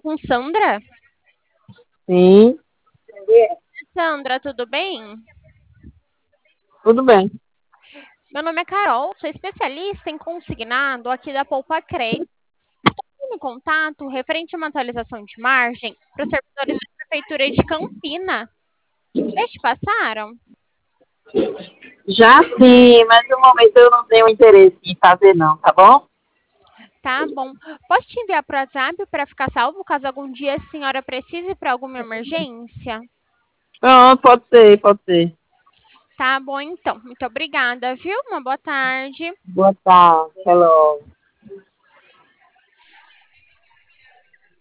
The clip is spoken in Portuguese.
com Sandra? Sim, Sandra, tudo bem? tudo bem. Meu nome é Carol, sou especialista em consignado aqui da Poupa Crédito. Estou em contato referente a uma atualização de margem para os servidores da Prefeitura de Campina. Eles te passaram? Já sim, mas no momento eu não tenho interesse em fazer não, tá bom? Tá bom. Posso te enviar para o WhatsApp para ficar salvo caso algum dia a senhora precise para alguma emergência? Pronto, pode ser, pode ser. Tá bom, então. Muito obrigada, viu? Uma boa tarde. Boa tarde, hello.